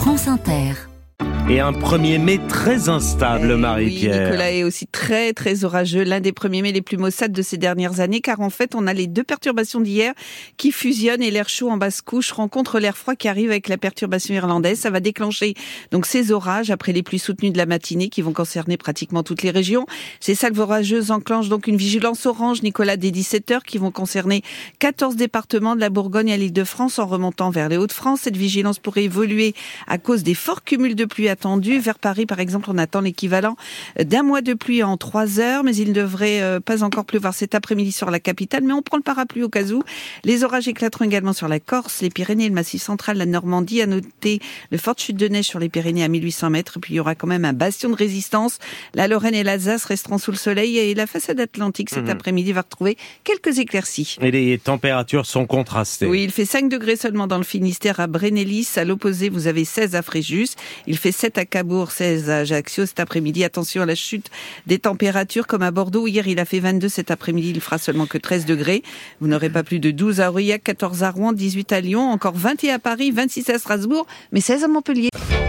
France Inter. Et un 1er mai très instable, Marie-Pierre. Oui, Nicolas est aussi très très orageux, l'un des 1er mai les plus maussades de ces dernières années, car en fait on a les deux perturbations d'hier qui fusionnent et l'air chaud en basse couche rencontre l'air froid qui arrive avec la perturbation irlandaise. Ça va déclencher donc ces orages après les pluies soutenues de la matinée qui vont concerner pratiquement toutes les régions. Ces salves orageuses enclenchent donc une vigilance orange, Nicolas, dès 17h qui vont concerner 14 départements de la Bourgogne à l'Île-de-France en remontant vers les Hauts-de-France. Cette vigilance pourrait évoluer à cause des forts cumuls de pluie attendu. Vers Paris, par exemple, on attend l'équivalent d'un mois de pluie en 3 heures, mais il ne devrait pas encore pleuvoir cet après-midi sur la capitale, mais on prend le parapluie au cas où. Les orages éclateront également sur la Corse, les Pyrénées, le Massif central, la Normandie. À noter de fortes chutes de neige sur les Pyrénées à 1800 mètres, et puis il y aura quand même un bastion de résistance. La Lorraine et l'Alsace resteront sous le soleil, et la façade atlantique cet après-midi va retrouver quelques éclaircies. Et les températures sont contrastées. Oui, il fait 5 degrés seulement dans le Finistère à Brénélis. À l'opposé, vous avez 16 à Fréjus. Il fait 7 à Cabourg, 16 à Ajaccio cet après-midi. Attention à la chute des températures comme à Bordeaux. Hier, il a fait 22. Cet après-midi, il fera seulement que 13 degrés. Vous n'aurez pas plus de 12 à Aurillac, 14 à Rouen, 18 à Lyon, encore 21 à Paris, 26 à Strasbourg, mais 16 à Montpellier.